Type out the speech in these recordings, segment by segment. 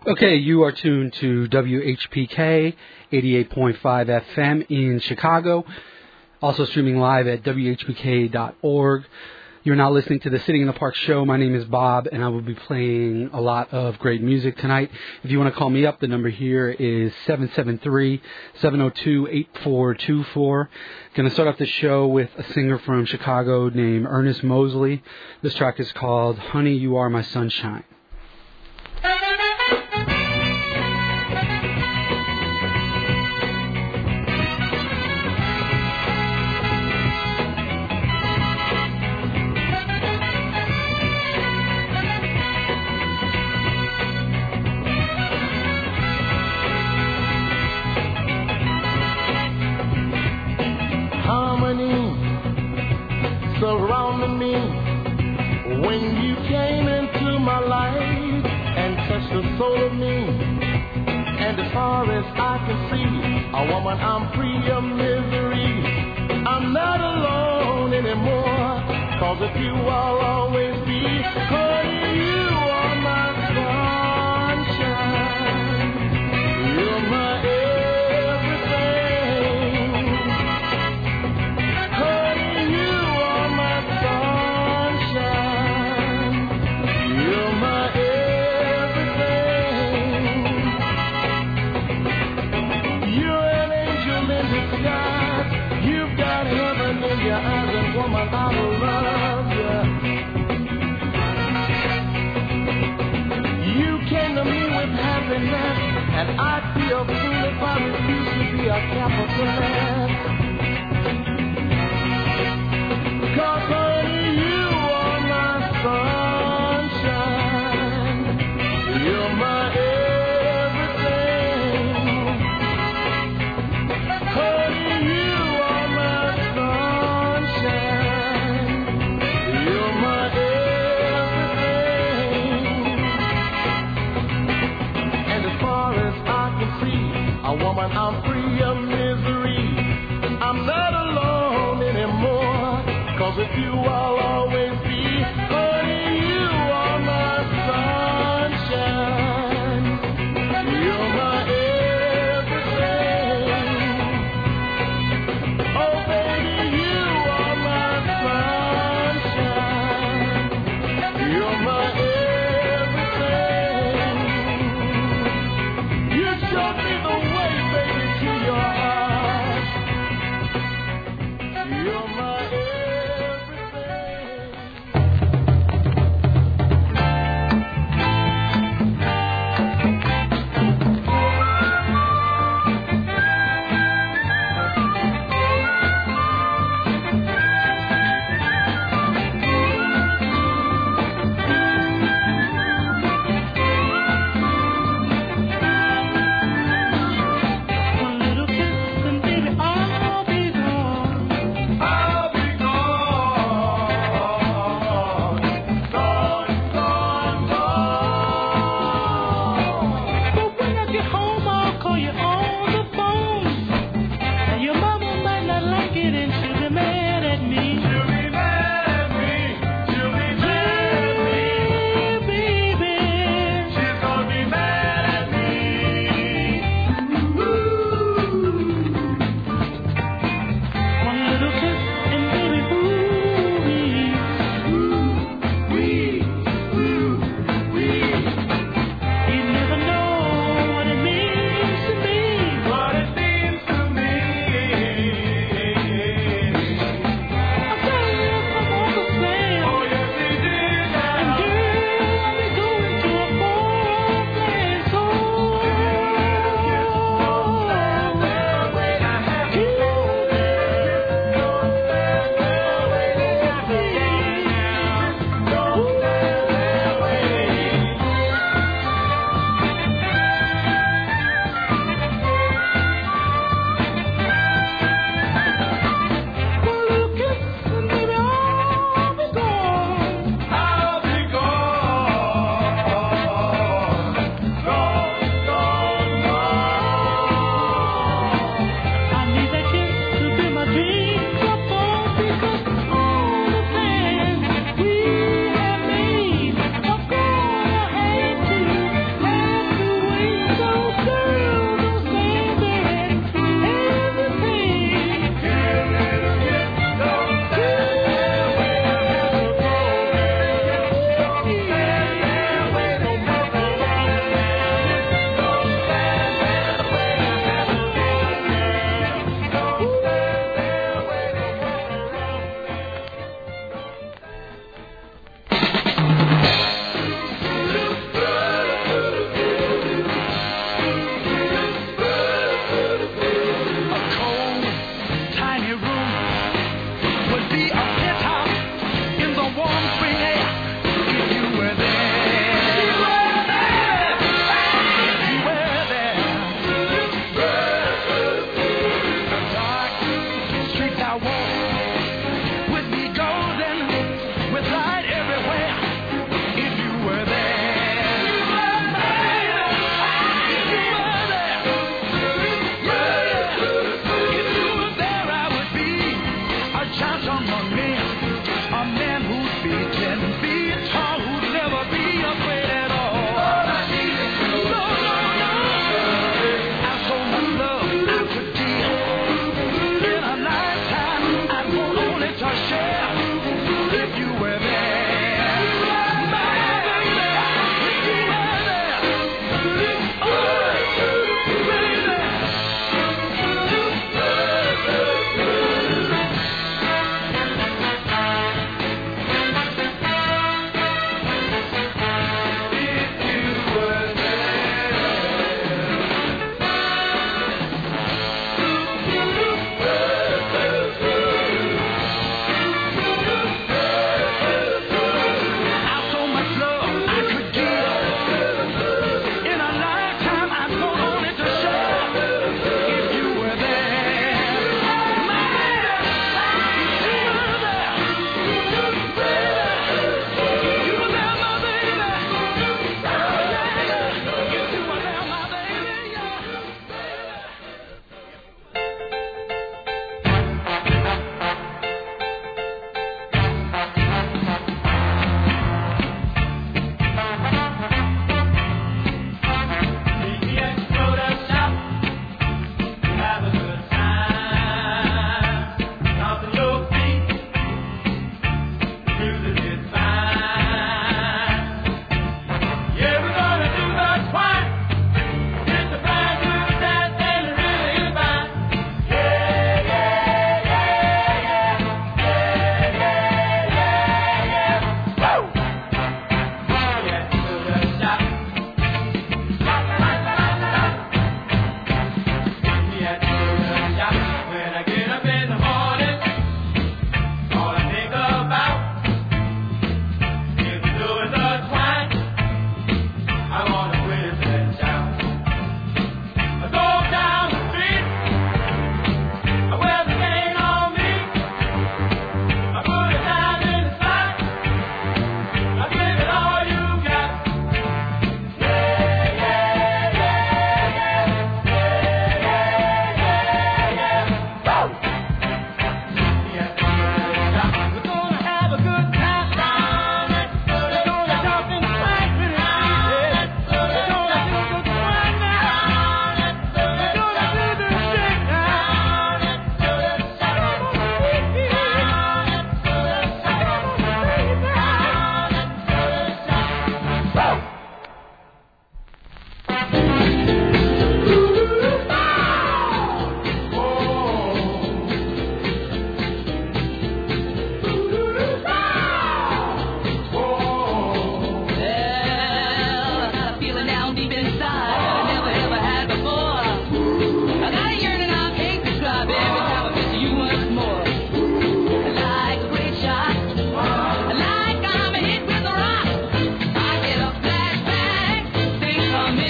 Okay, you are tuned to WHPK 88.5 FM in Chicago, also streaming live at WHPK.org. You're now listening to the Sitting in the Park show. My name is Bob, and I will be playing a lot of great music tonight. If you want to call me up, the number here is 773-702-8424. Going to start off the show with a singer from Chicago named Ernest Mosley. This track is called Honey, You Are My Sunshine. Surrounding me when you came into my life and touched the soul of me. And as far as I can see, a woman, I'm free of misery. I'm not alone anymore, 'cause with you I'll always be. Honey, you are my sunshine. You're my everything. Honey, you are my sunshine. You're my everything. You're an angel in disguise. You've got heaven in your eyes, and woman, I love you. You came to me with happiness, and I'd be a fool if I refused to be a capitalist. 'Cause honey, you are my sunshine. You're my everything. Honey, you are my sunshine. You're my everything. And as far as I can see, a woman, I'm free of misery. I'm not alone anymore, 'cause with you I'll always be. Honey, you are my sunshine. You're my everything. Oh, baby, you are my sunshine. You're my everything. You showed me the way, baby, to your heart. You're my everything.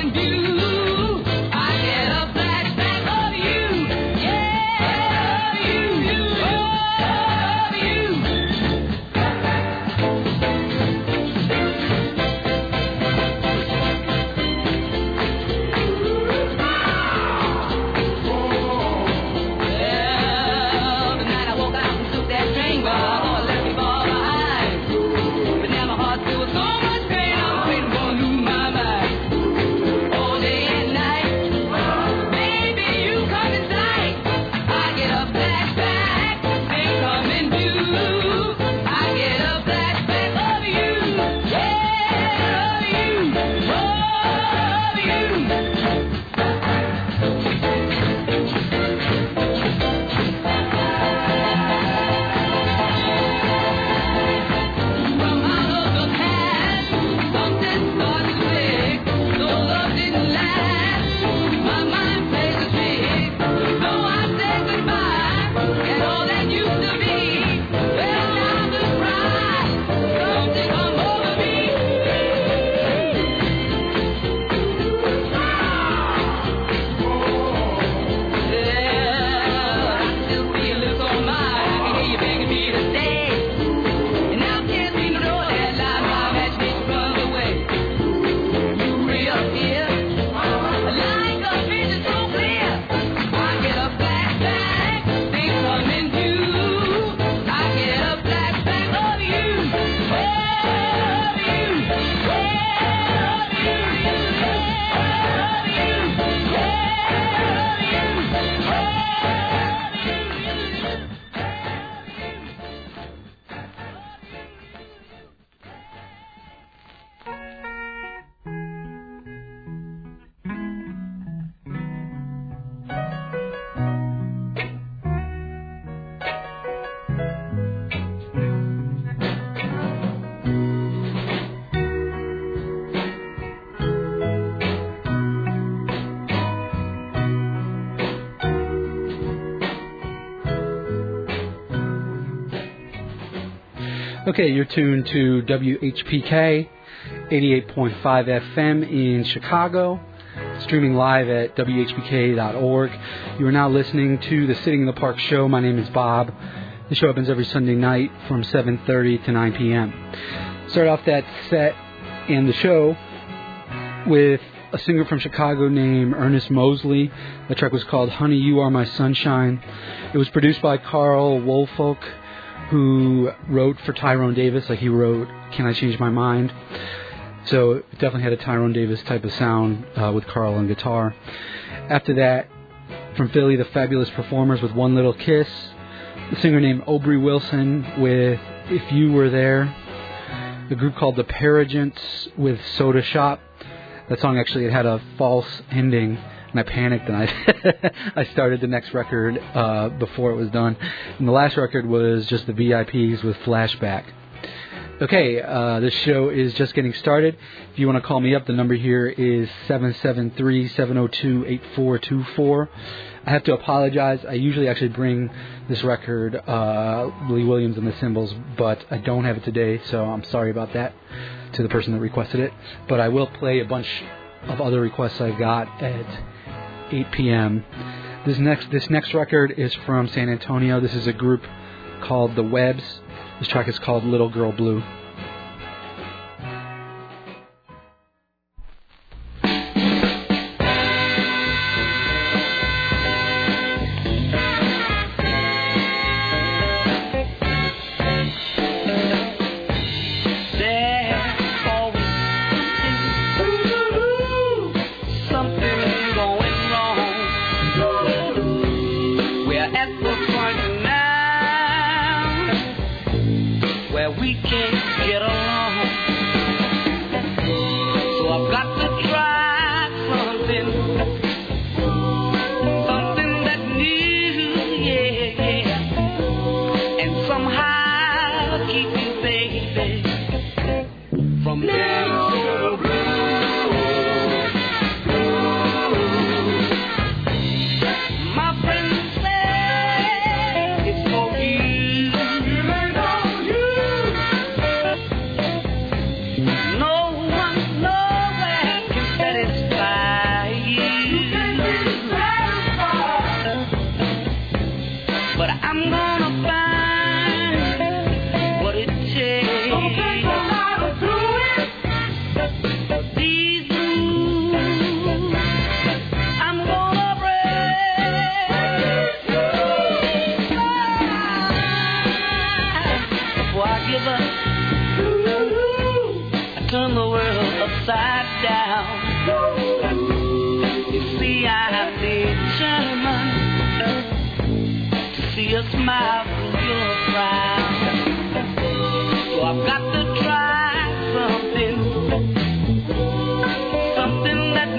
Okay, you're tuned to WHPK 88.5 FM in Chicago, streaming live at WHPK.org. You are now listening to the Sitting in the Park show. My name is Bob. The show opens every Sunday night from 7:30 to 9 p.m. Start off that set and the show with a singer from Chicago named Ernest Mosley. The track was called Honey, You Are My Sunshine. It was produced by Carl Woolfolk, who wrote for Tyrone Davis, like he wrote Can I Change My Mind? So it definitely had a Tyrone Davis type of sound with Carl on guitar. After that, from Philly, the Fabulous Performers with One Little Kiss. A singer named Aubrey Wilson with If You Were There. A group called the Paragents with Soda Shop. That song actually, it had a false ending, and I panicked, and I started the next record before it was done. And the last record was just the VIPs with Flashback. Okay, this show is just getting started. If you want to call me up, the number here is 773-702-8424. I have to apologize. I usually actually bring this record, Lee Williams and the Cymbals, but I don't have it today, so I'm sorry about that to the person that requested it. But I will play a bunch of other requests I got at 8 p.m. This next record is from San Antonio. This is a group called The Webs. This track is called Little Girl Blue. We can't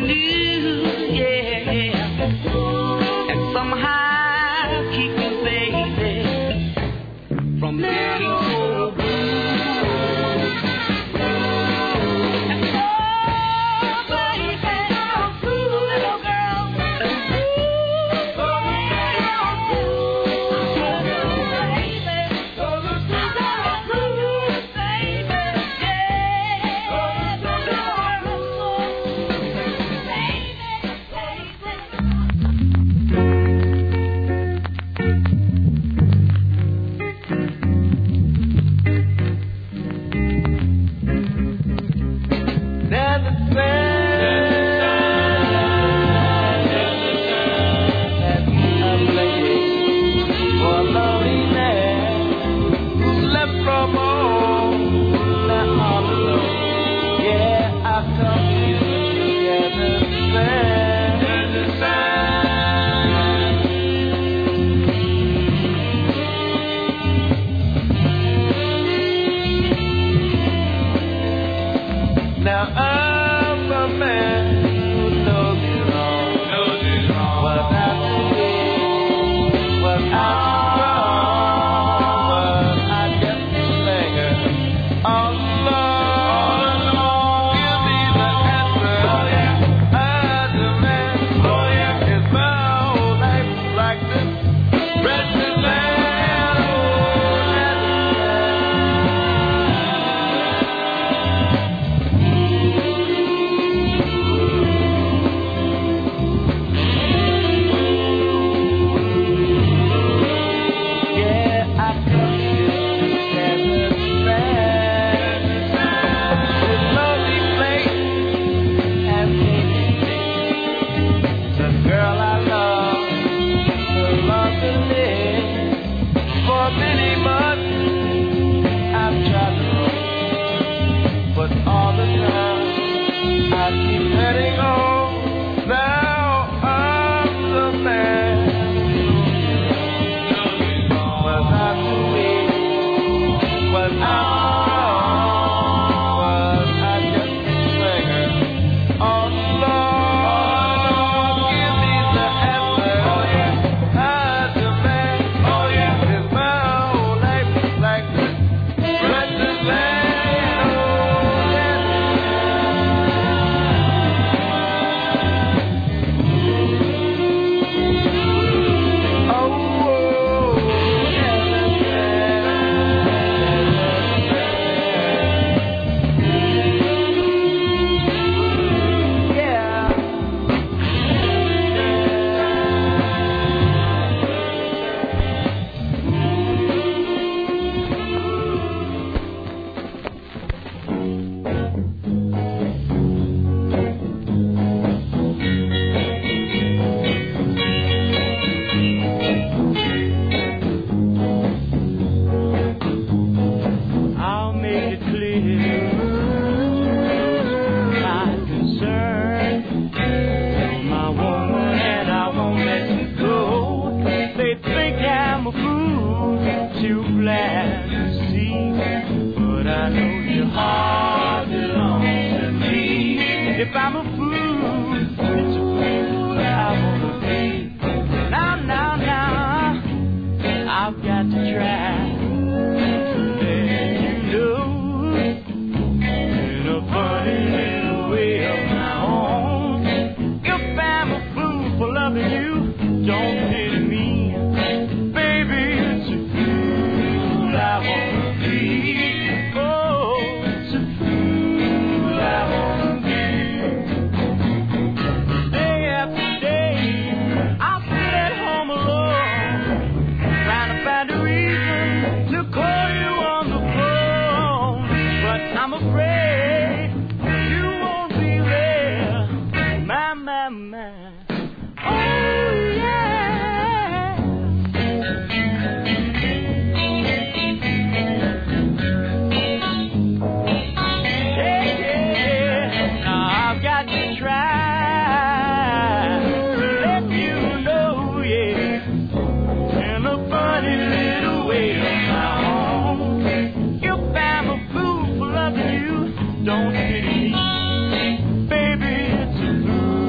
Don't pity me, baby, it's a blue.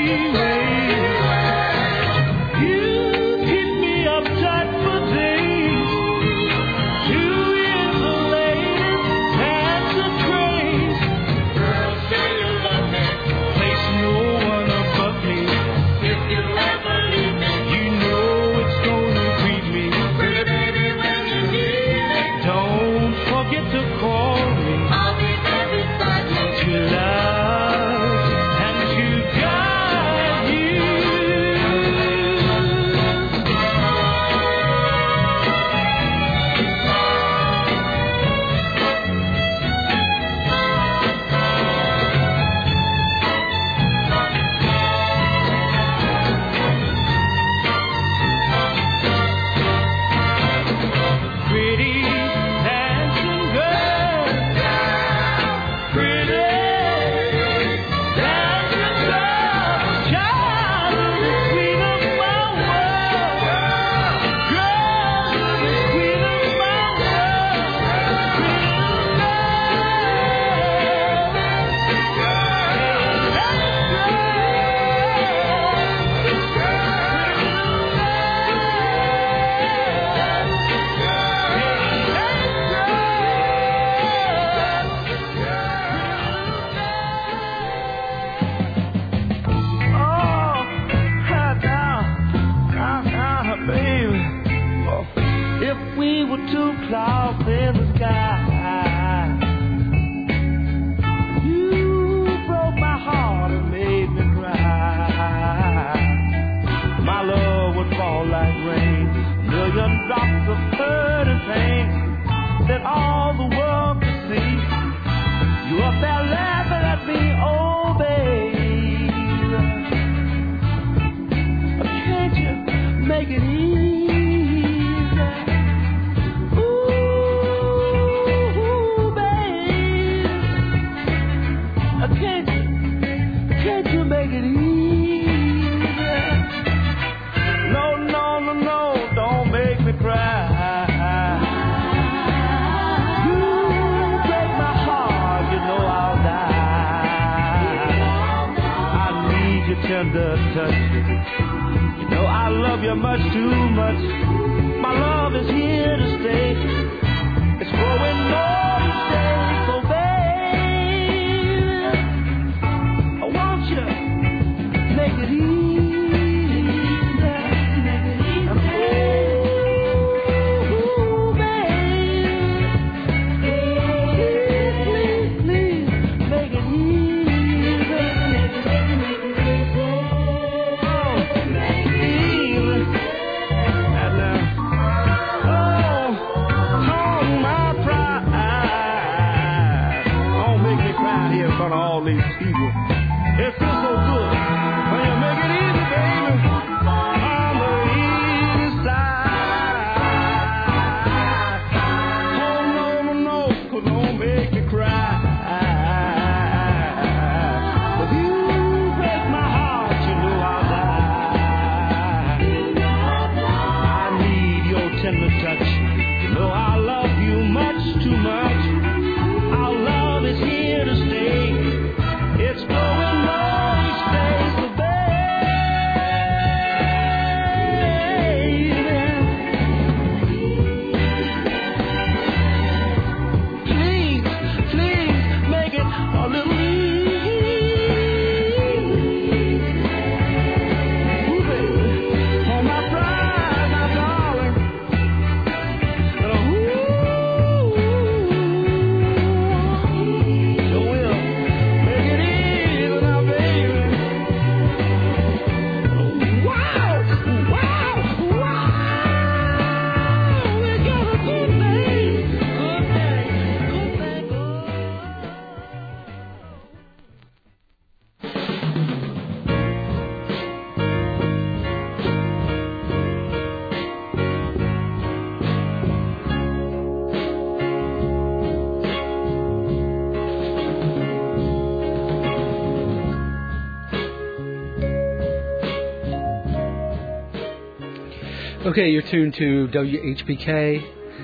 Okay, you're tuned to WHPK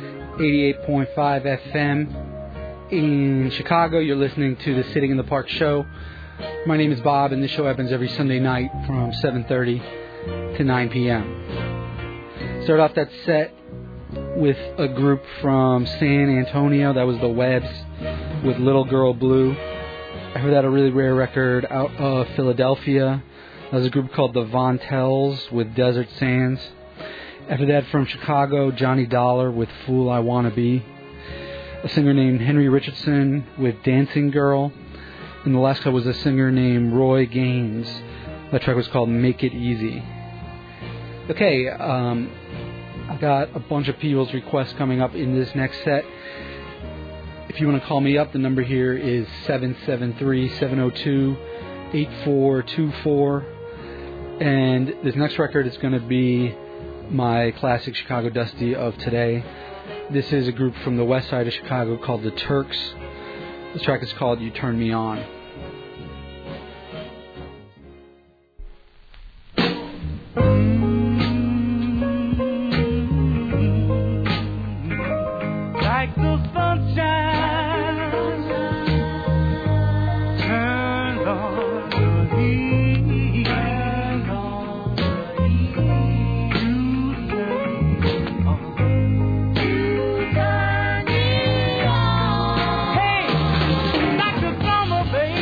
88.5 FM in Chicago. You're listening to the Sitting in the Park show. My name is Bob, and this show happens every Sunday night from 7:30 to 9 p.m. Start off that set with a group from San Antonio. That was the Webbs with Little Girl Blue. After that, a really rare record out of Philadelphia. That was a group called the Von Tells with Desert Sands. After that, from Chicago, Johnny Dollar with Fool I Wanna Be. A singer named Henry Richardson with Dancing Girl. And the last cut was a singer named Roy Gaines. That track was called Make It Easy. Okay, I've got a bunch of people's requests coming up in this next set. If you want to call me up, the number here is 773-702-8424. And this next record is going to be my classic Chicago Dusty of today. This is a group from the west side of Chicago called the Turks. This track is called You Turn Me On. Like the sunshine turns on the heat. You turn me on. Hey, like the summer, baby.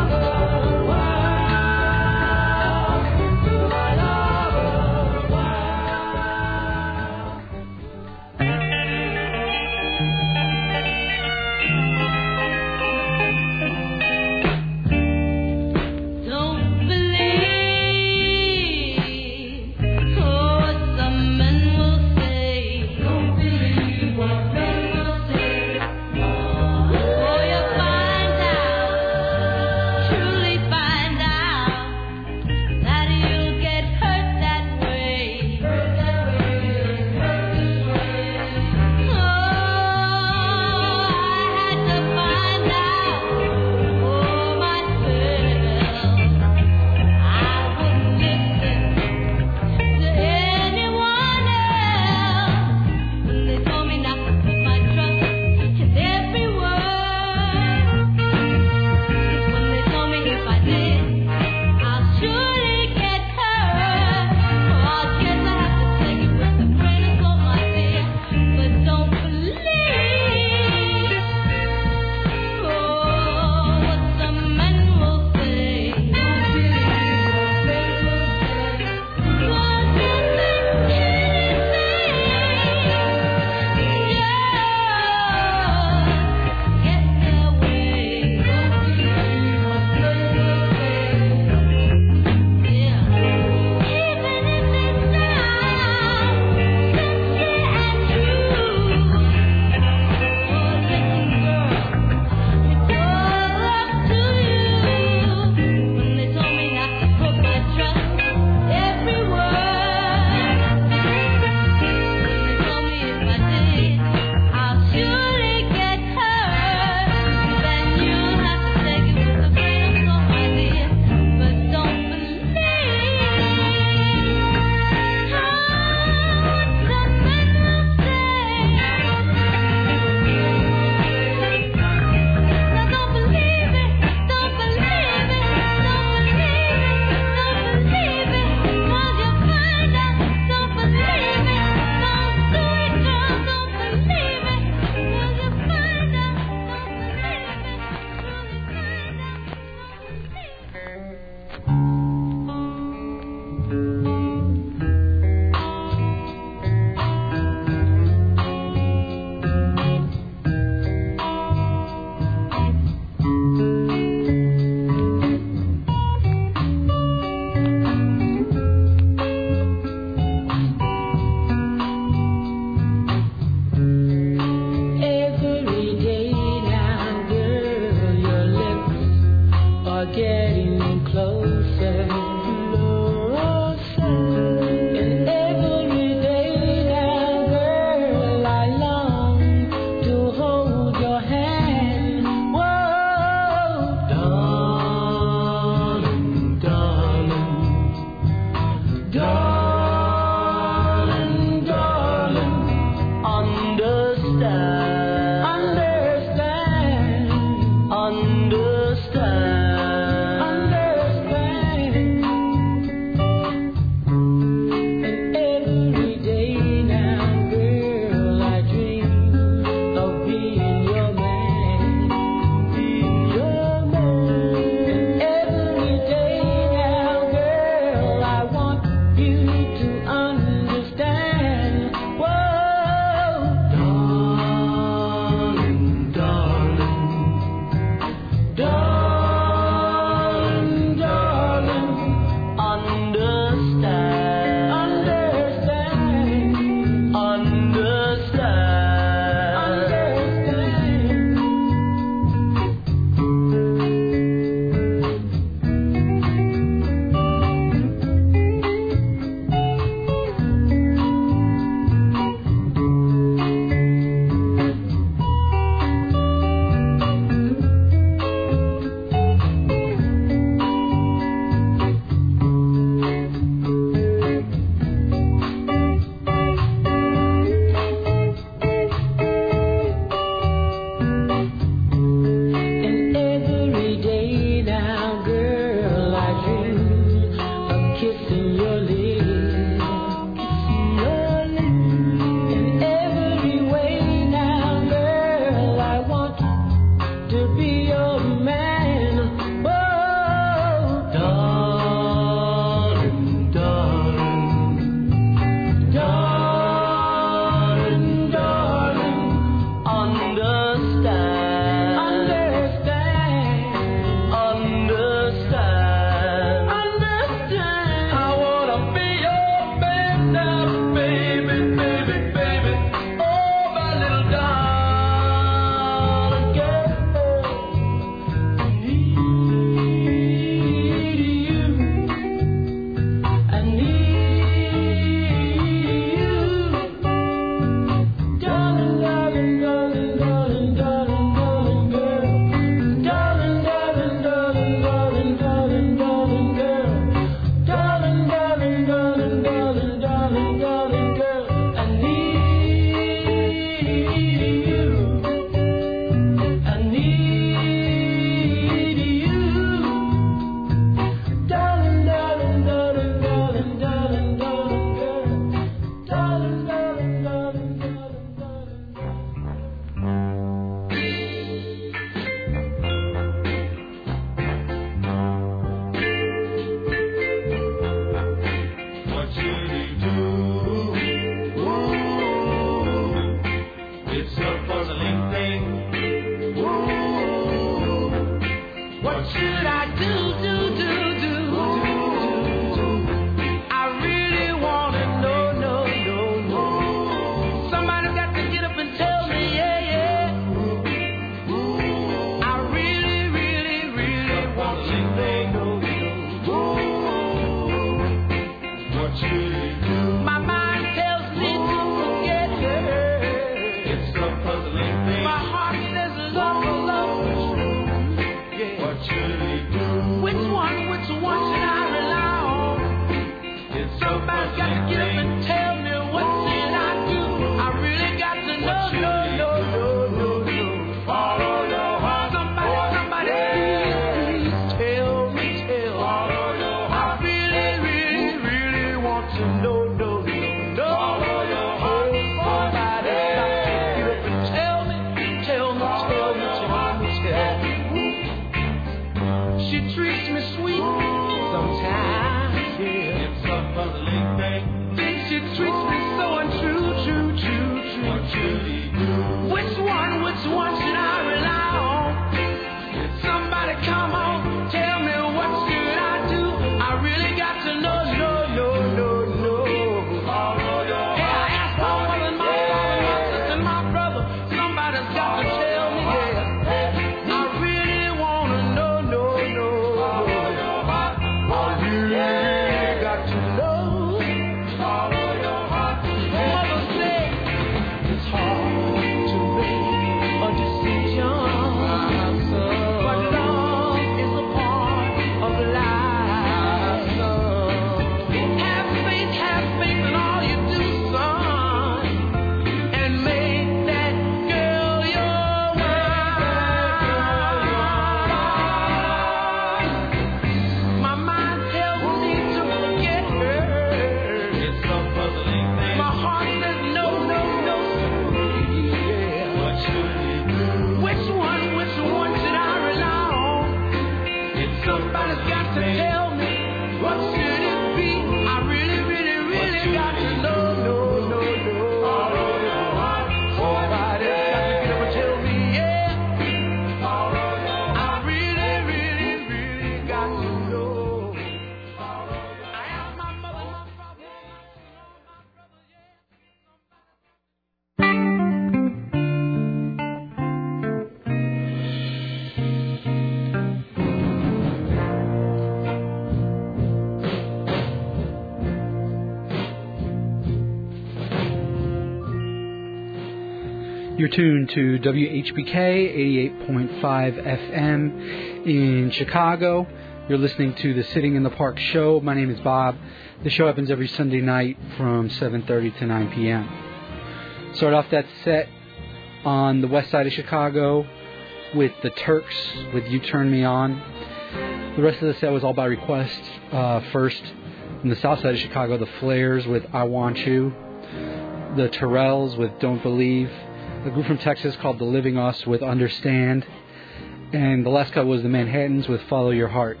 You're tuned to WHBK 88.5 FM in Chicago. You're listening to the Sitting in the Park show. My name is Bob. The show happens every Sunday night from 7:30 to 9 p.m. Start off that set on the west side of Chicago with the Turks with You Turn Me On. The rest of the set was all by request. First, on the south side of Chicago, the Flares with I Want You. The Terrells with Don't Believe. A group from Texas called The Living Us with Understand. And the last cut was the Manhattans with Follow Your Heart.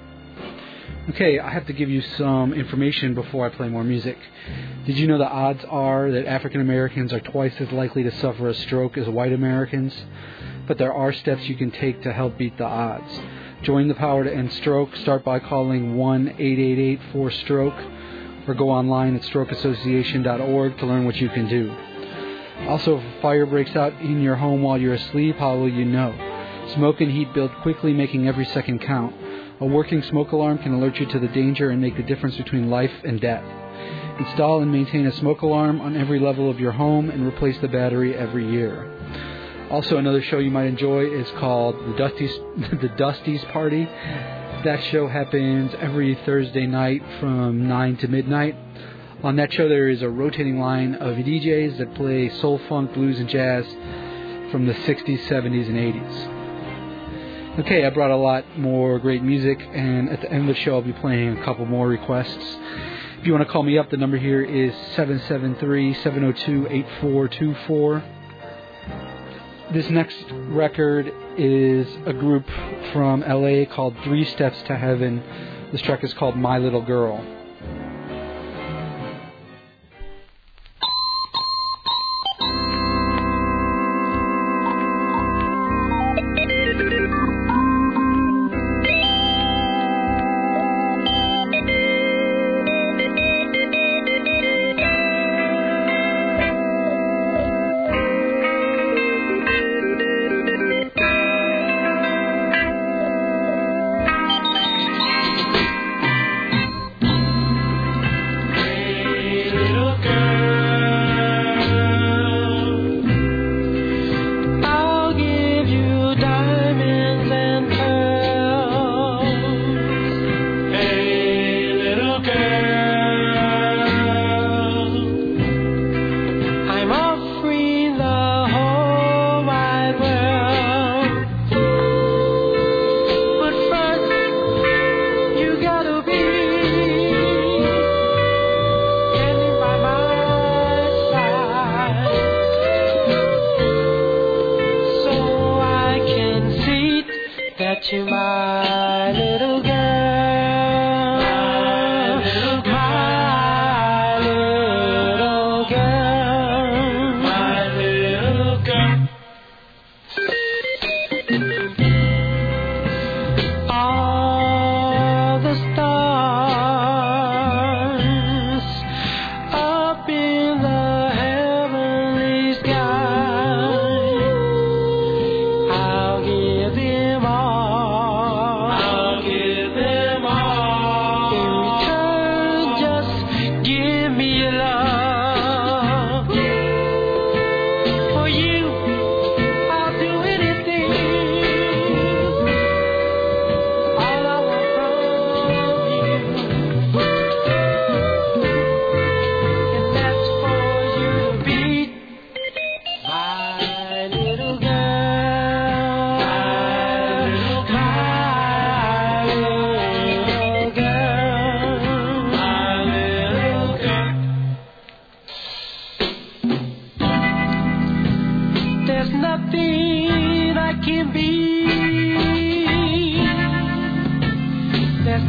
Okay, I have to give you some information before I play more music. Did you know the odds are that African Americans are twice as likely to suffer a stroke as white Americans? But there are steps you can take to help beat the odds. Join the power to end stroke. Start by calling 1-888-4-STROKE or go online at strokeassociation.org to learn what you can do. Also, if a fire breaks out in your home while you're asleep, how will you know? Smoke and heat build quickly, making every second count. A working smoke alarm can alert you to the danger and make the difference between life and death. Install and maintain a smoke alarm on every level of your home and replace the battery every year. Also, another show you might enjoy is called The Dusties Party. That show happens every Thursday night from 9 to midnight. On that show, there is a rotating line of DJs that play soul, funk, blues, and jazz from the 60s, 70s, and 80s. Okay, I brought a lot more great music, and at the end of the show, I'll be playing a couple more requests. If you want to call me up, the number here is 773-702-8424. This next record is a group from LA called 3 Steps to Heaven. This track is called My Little Girl. To my little girl, my little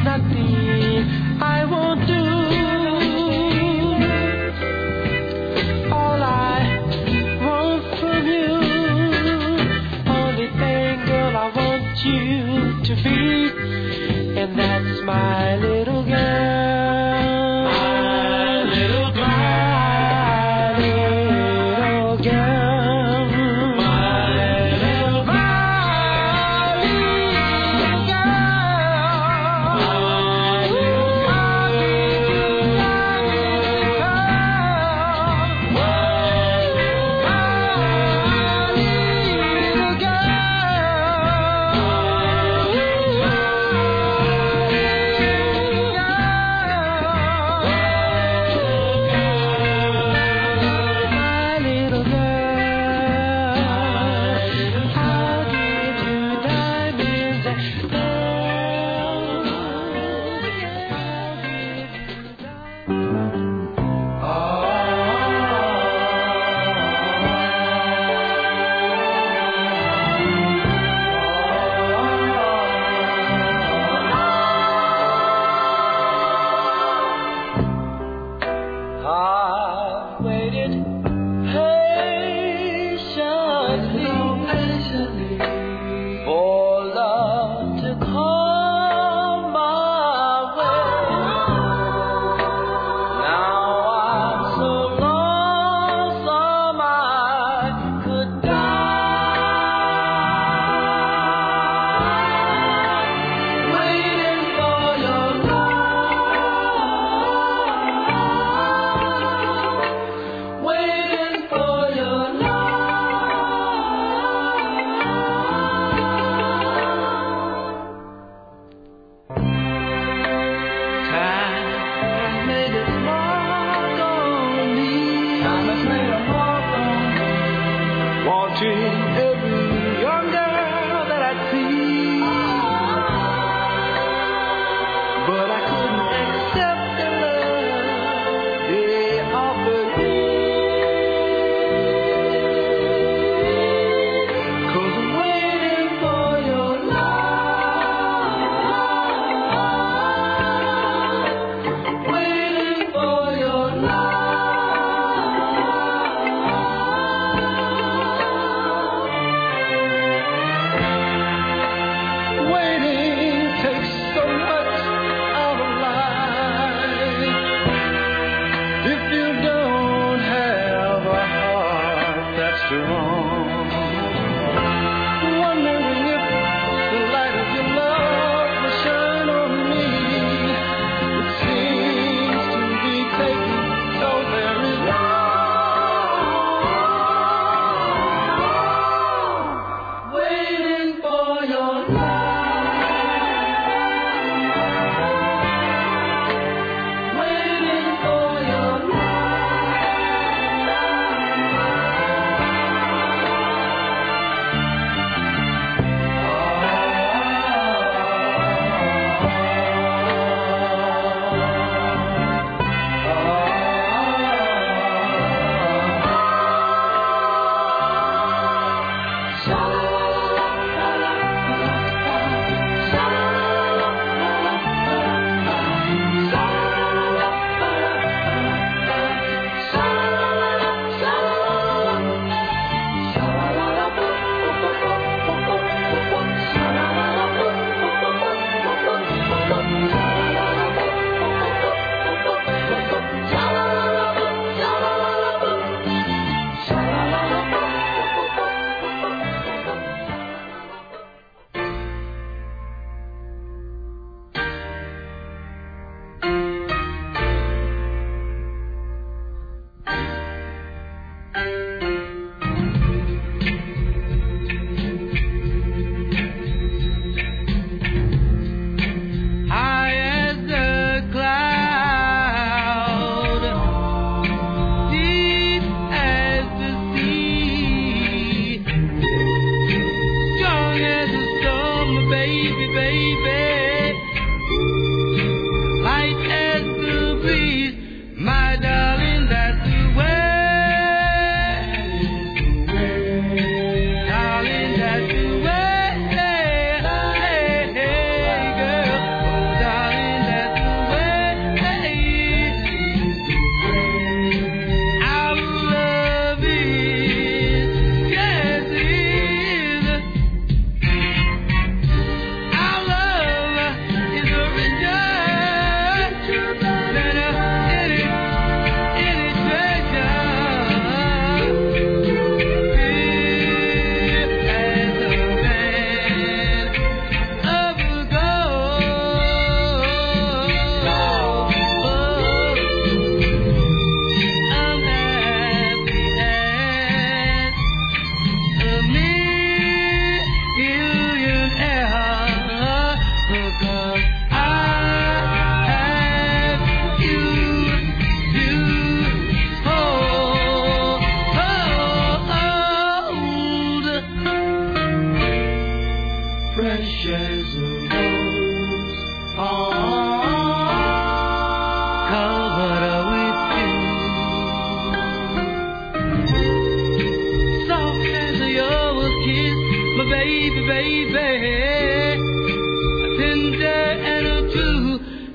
nothing I won't do. All I want from you, only thing, girl, I want you to be, and that's my little girl. My little girl.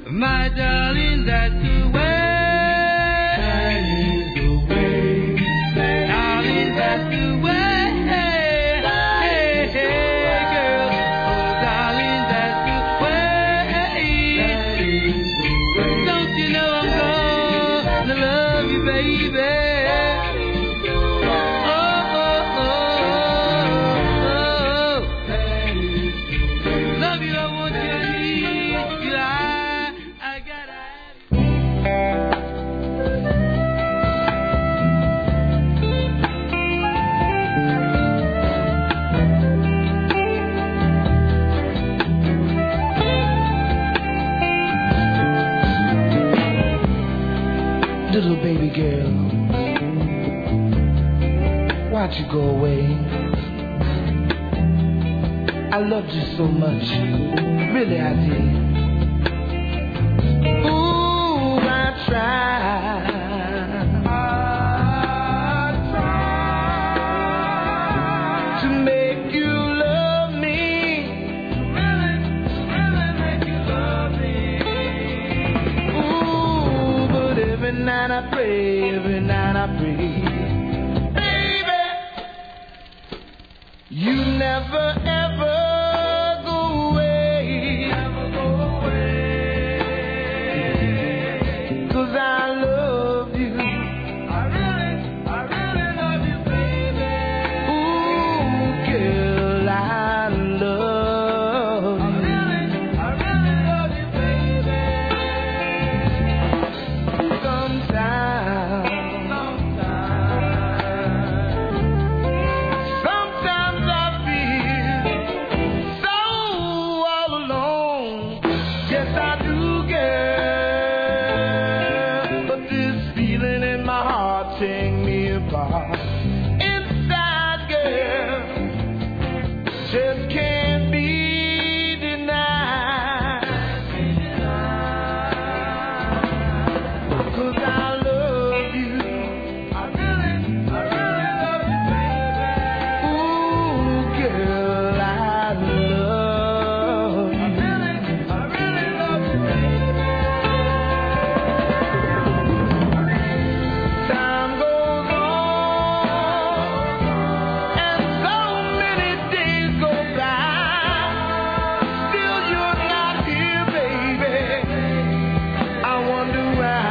My darling, that's the way. That is the way. Darling, that's the way. Hey, hey, girl. Oh, darling, that's the way. That is the way. Don't you know I'm gonna love you, baby? Little baby girl, why'd you go away? I loved you so much, really I did. Ooh, I tried to make you love me, really make you love me. Ooh, but every night I pray, baby, you never ever go away, 'cause I love you, I really love you, baby. Ooh, girl, I love you, I really love you, baby. Sometimes I feel so all alone. Yes, I do, girl. But this feeling in my heart tearing me apart. Inside, girl, just can't be denied. 'Cause I love you, I really love you, baby. Ooh, girl, I love you, I really love you, baby. Time goes on, and so many days go by. Still you're not here, baby. I wonder why.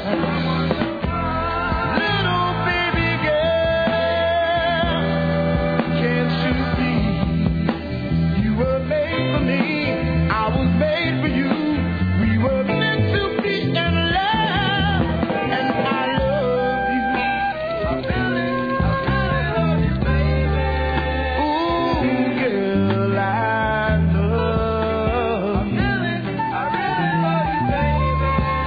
Little baby girl, can't you see? You were made for me, I was made for you. We were meant to be in love, and I love you, I really love you, baby. Ooh, girl, I love you, I really love you, baby.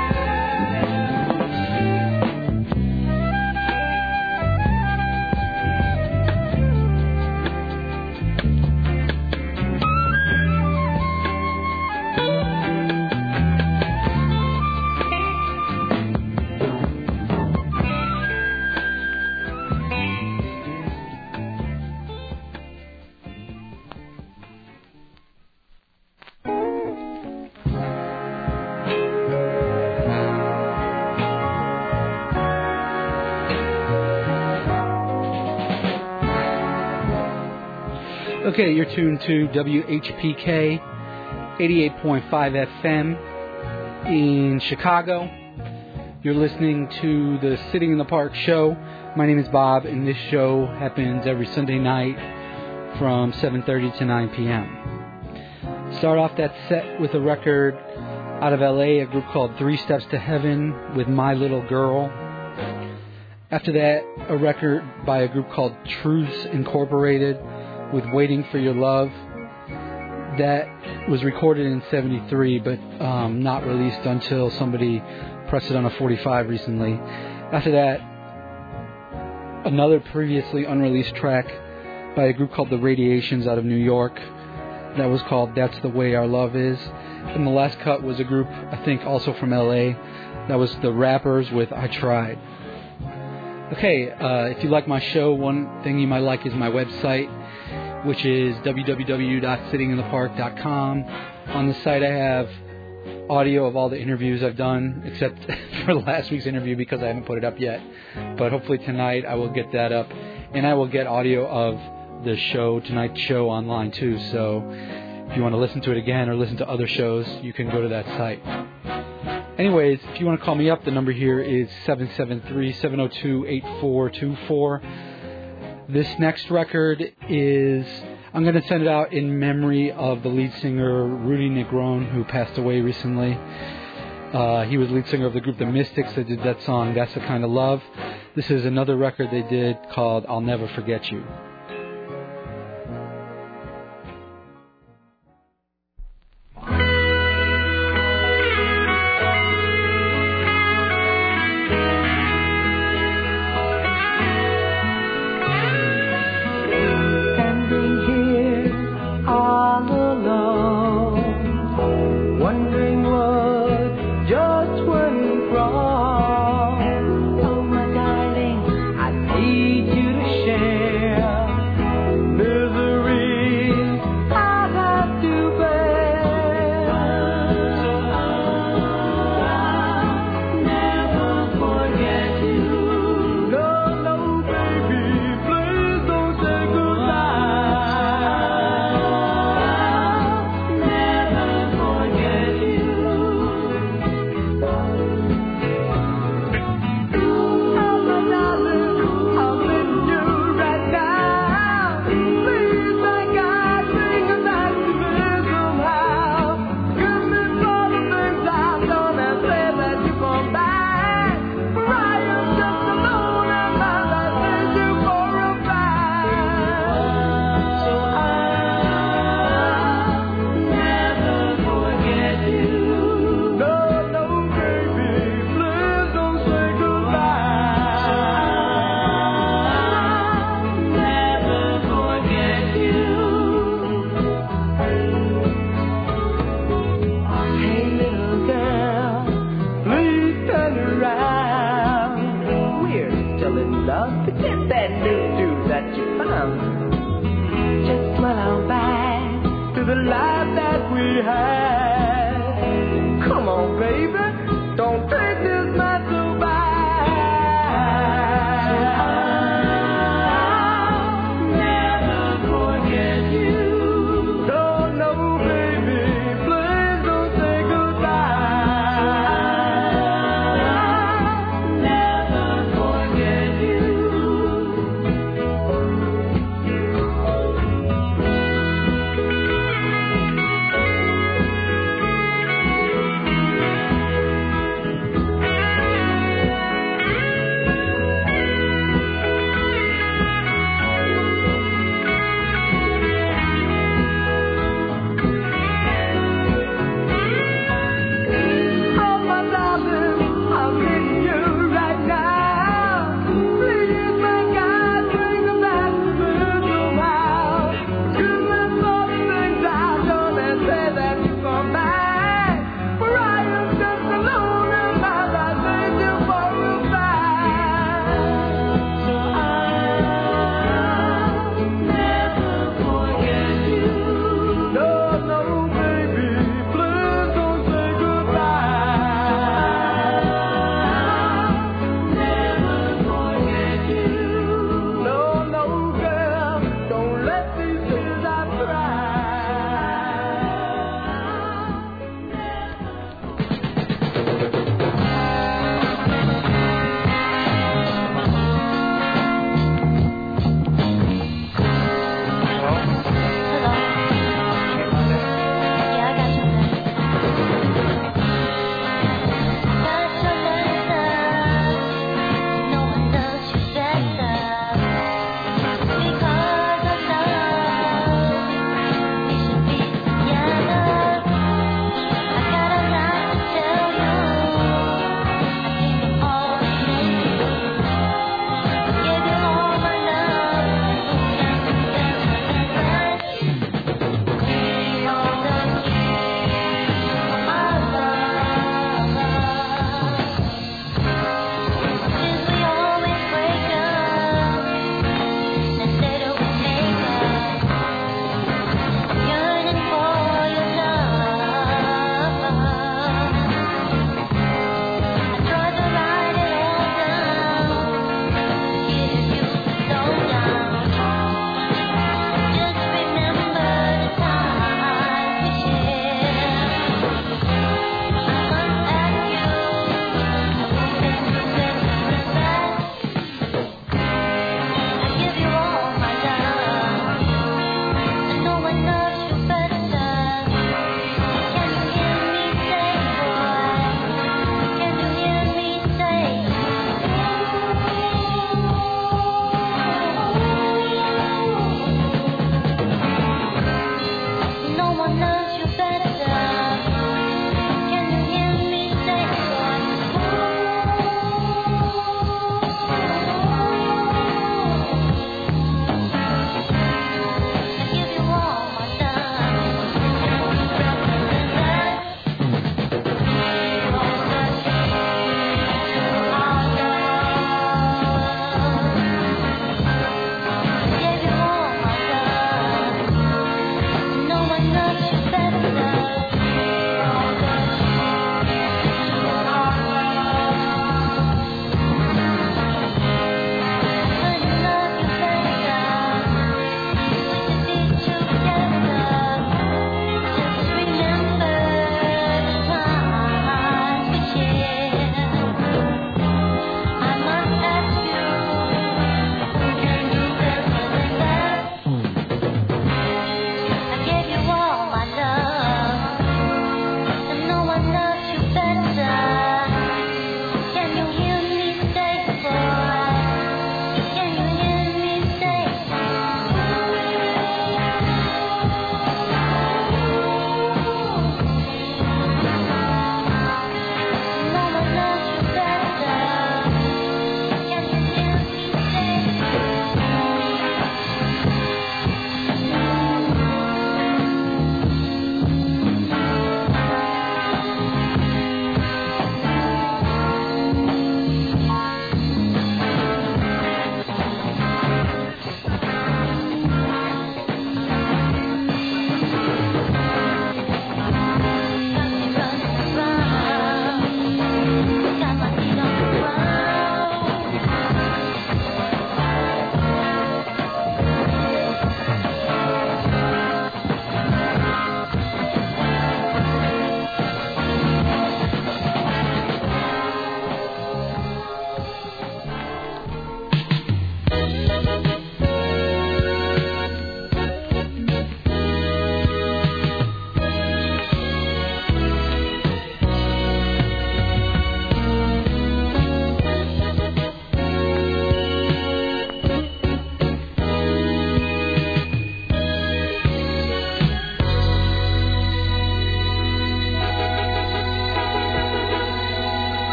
Okay, you're tuned to WHPK 88.5 FM in Chicago. You're listening to the Sitting in the Park show. My name is Bob, and this show happens every Sunday night from 7:30 to 9 p.m. Start off that set with a record out of LA, a group called 3 Steps to Heaven with My Little Girl. After that, a record by a group called Truths Incorporated with Waiting for Your Love. That was recorded in 73, but not released until somebody pressed it on a 45 recently. After that, another previously unreleased track by a group called The Radiations out of New York. That was called That's the Way Our Love Is. And the last cut was a group, I think, also from LA. That was The Rappers with I Tried. Okay, if you like my show, one thing you might like is my website, which is www.sittinginthepark.com. On the site I have audio of all the interviews I've done, except for last week's interview because I haven't put it up yet. But hopefully tonight I will get that up, and I will get audio of the show, tonight's show, online too. So if you want to listen to it again or listen to other shows, you can go to that site. Anyways, if you want to call me up, the number here is 773-702-8424. This next record is, I'm going to send it out in memory of the lead singer, Rudy Negron, who passed away recently. He was lead singer of the group The Mystics that did that song, That's the Kind of Love. This is another record they did called I'll Never Forget You.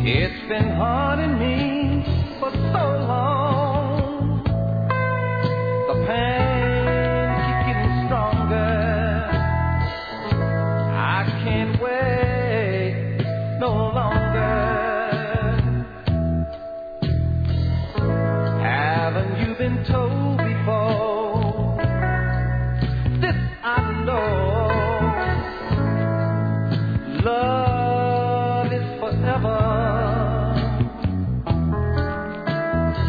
It's been haunting me for so long. The pain keeps getting stronger. I can't wait no longer. Haven't you been told before? This I know. Love is forever.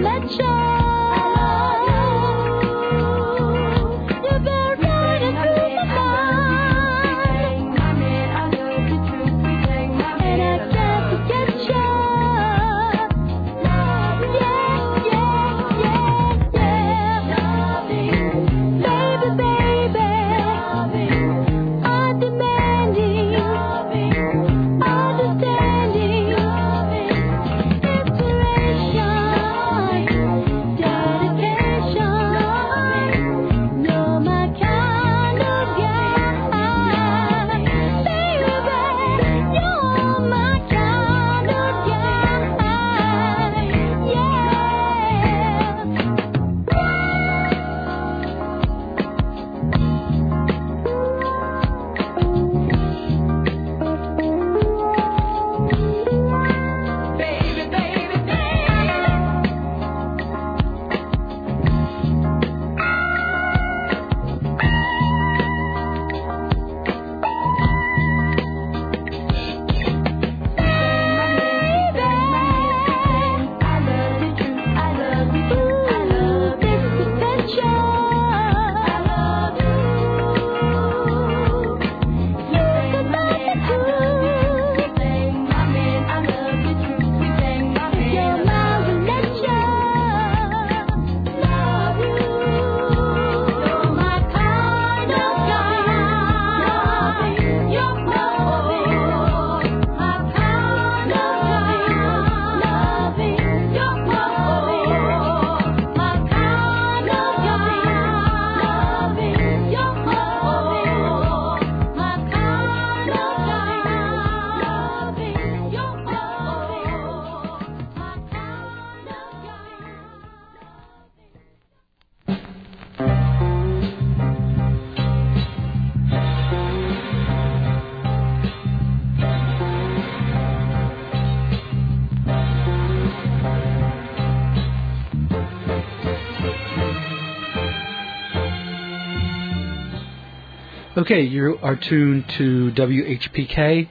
Okay, you are tuned to WHPK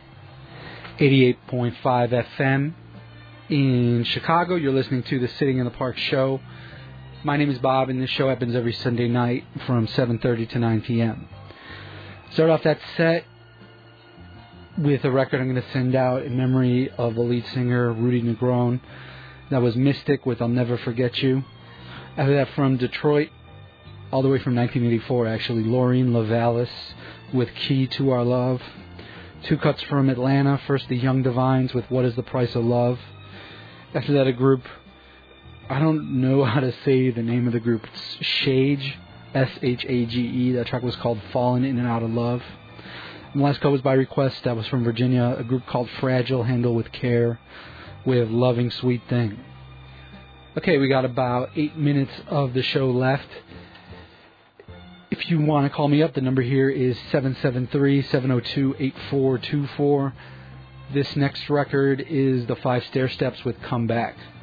88.5 FM in Chicago. You're listening to the Sitting in the Park show. My name is Bob, and this show happens every Sunday night from 7:30 to 9 p.m. Start off that set with a record I'm going to send out in memory of the lead singer, Rudy Negron. That was Mystic with I'll Never Forget You. After that, from Detroit, all the way from 1984, actually, Laureen Lavalis with Key to Our Love. Two cuts from Atlanta. First, the Young Divines with What is the Price of Love. After that, a group, I don't know how to say the name of the group. It's Shage, S-H-A-G-E. That track was called Fallen In and Out of Love. And the last cut was by request. That was from Virginia, a group called Fragile, Handle with Care, with Loving Sweet Thing. Okay, we got about 8 minutes of the show left. If you want to call me up, the number here is 773-702-8424. This next record is the 5 Stair Steps with Come Back.